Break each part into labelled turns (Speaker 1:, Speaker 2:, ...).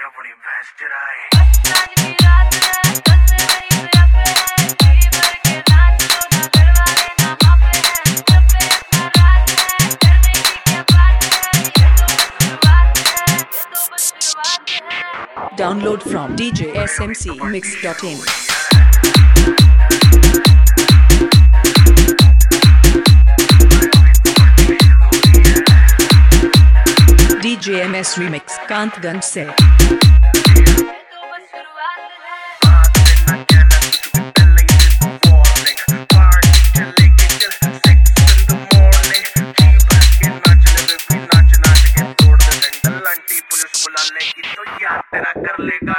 Speaker 1: अपनी भैंस चराए।
Speaker 2: Download from djsmcmix.in. DJMS Remix कांतगंज से।
Speaker 1: तेरा कर लेगा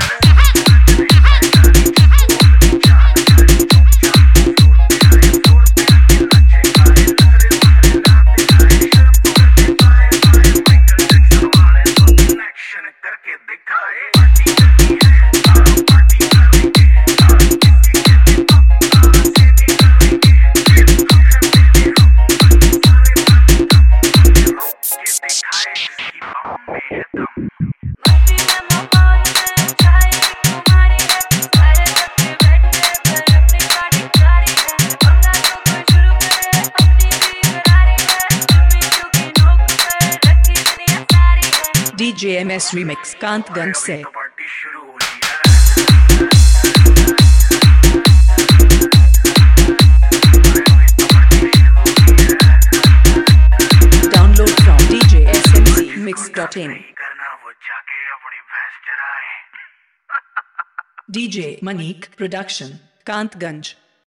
Speaker 1: करके दिखाए।
Speaker 2: DJMS Remix कांतगंज से। Download from djsmcmix.in. DJ Manik Production कांतगंज।